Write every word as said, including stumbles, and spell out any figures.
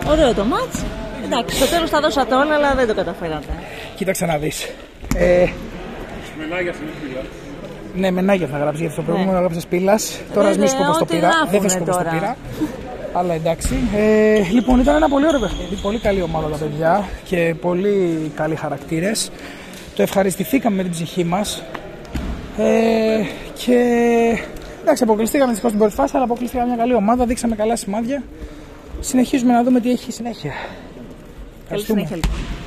Ωραίο το μάτς. Εντάξει, στο τέλος τα δώσατε όλα, αλλά δεν το καταφέρατε. Κοίταξε να δεις. Ε... Μενάγια στην Πύλα. Ναι, Μενάγια θα γράψει, γιατί στο προηγούμενο έγραψες Πύλας. Τώρα ας μην σου πω πώς το πήρα. Δεν θα σου πω πώς το πήρα. Αλλά εντάξει. Ε, λοιπόν, ήταν ένα πολύ ωραίο παιχνίδι. Πολύ καλή ομάδα τα παιδιά και πολύ καλοί χαρακτήρες. Το ευχαριστηθήκαμε με την ψυχή μας. Ε, και εντάξει, αποκλειστήκαμε δυστυχώς στην πρώτη φάση, αλλά αποκλειστήκαμε μια καλή ομάδα. Δείξαμε καλά σημάδια. Συνεχίζουμε να δούμε τι έχει συνέχεια. Καλή συνέχεια λοιπόν.